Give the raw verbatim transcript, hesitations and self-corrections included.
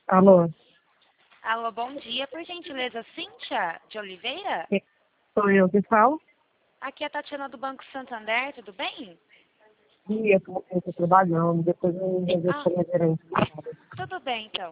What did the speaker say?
Alô? Alô, bom dia. Por gentileza, Cíntia de Oliveira? Sou eu que falo. Aqui é a Tatiana do Banco Santander, tudo bem? E eu estou trabalhando, depois eu resolvo Ah, com a minha gerente. tudo bem, então.